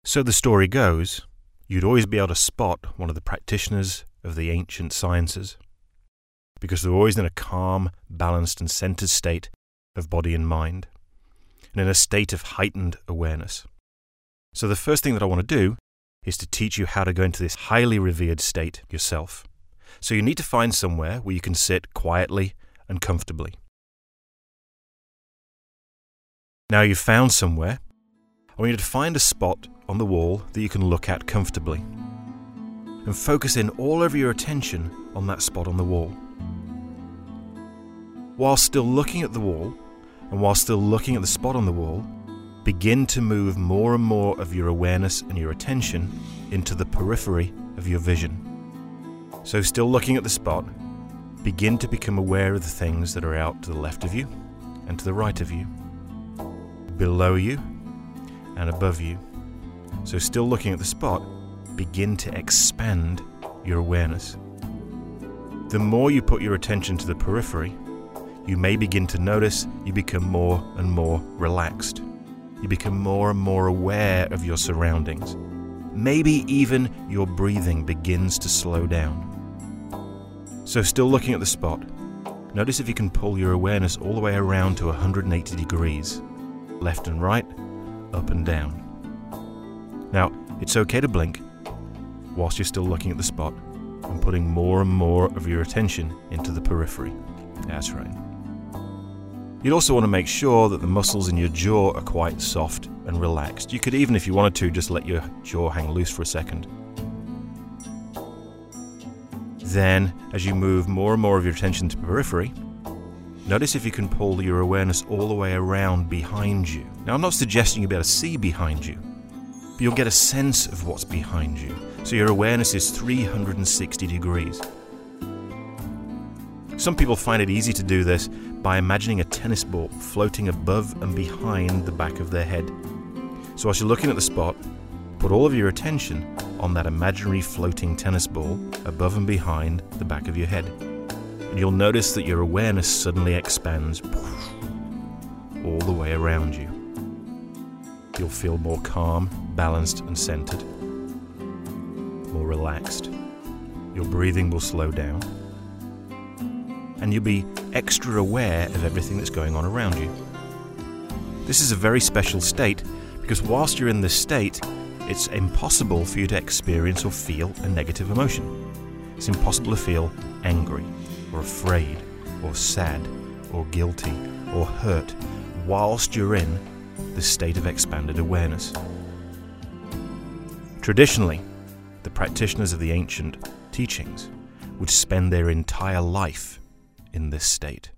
So the story goes, you'd always be able to spot one of the practitioners of the ancient sciences because they're always in a calm, balanced and centered state of body and mind, and in a state of heightened awareness. So the first thing that I want to do is to teach you how to go into this highly revered state yourself. So you need to find somewhere where you can sit quietly and comfortably. Now you've found somewhere, I want you to find a spot on the wall that you can look at comfortably and focus in all of your attention on that spot on the wall. While still looking at the wall and while still looking at the spot on the wall, begin to move more and more of your awareness and your attention into the periphery of your vision. So still looking at the spot, begin to become aware of the things that are out to the left of you and to the right of you, below you and above you. So still looking at the spot, begin to expand your awareness. The more you put your attention to the periphery, you may begin to notice you become more and more relaxed. You become more and more aware of your surroundings. Maybe even your breathing begins to slow down. So still looking at the spot, notice if you can pull your awareness all the way around to 180 degrees, left and right, up and down. Now, it's okay to blink whilst you're still looking at the spot and putting more and more of your attention into the periphery. That's right. You'd also want to make sure that the muscles in your jaw are quite soft and relaxed. You could even, if you wanted to, just let your jaw hang loose for a second. Then, as you move more and more of your attention to the periphery, notice if you can pull your awareness all the way around behind you. Now, I'm not suggesting you'll be able to see behind you, but you'll get a sense of what's behind you. So your awareness is 360 degrees. Some people find it easy to do this by imagining a tennis ball floating above and behind the back of their head. So as you're looking at the spot, put all of your attention on that imaginary floating tennis ball above and behind the back of your head. And you'll notice that your awareness suddenly expands all the way around you. You'll feel more calm, balanced and centered, more relaxed. Your breathing will slow down, and you'll be extra aware of everything that's going on around you. This is a very special state because whilst you're in this state, it's impossible for you to experience or feel a negative emotion. It's impossible to feel angry or afraid or sad or guilty or hurt whilst you're in the state of expanded awareness. Traditionally, the practitioners of the ancient teachings would spend their entire life in this state.